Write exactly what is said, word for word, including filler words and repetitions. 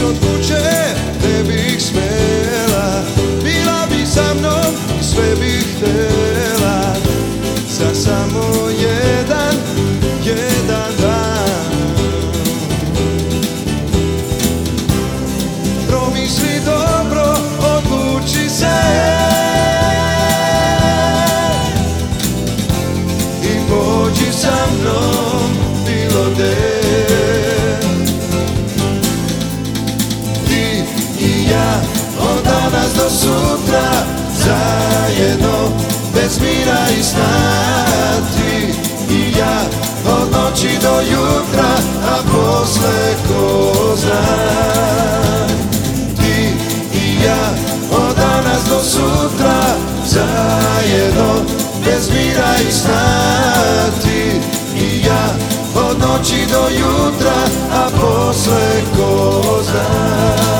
od kuće ne bih smela, bila bi sa mnom i sve bih htela za samo jedan, jedan dan. Promisli dobro, odluči se i pođi sa mnom bilo gde. Ti i ja od danas do sutra zajedno bez mira i sna. Ti i ja od noći do jutra, a posle ko zna. Ti i ja od danas do sutra zajedno bez mira i sna. Ti i ja od noći do jutra, a posle ko zna.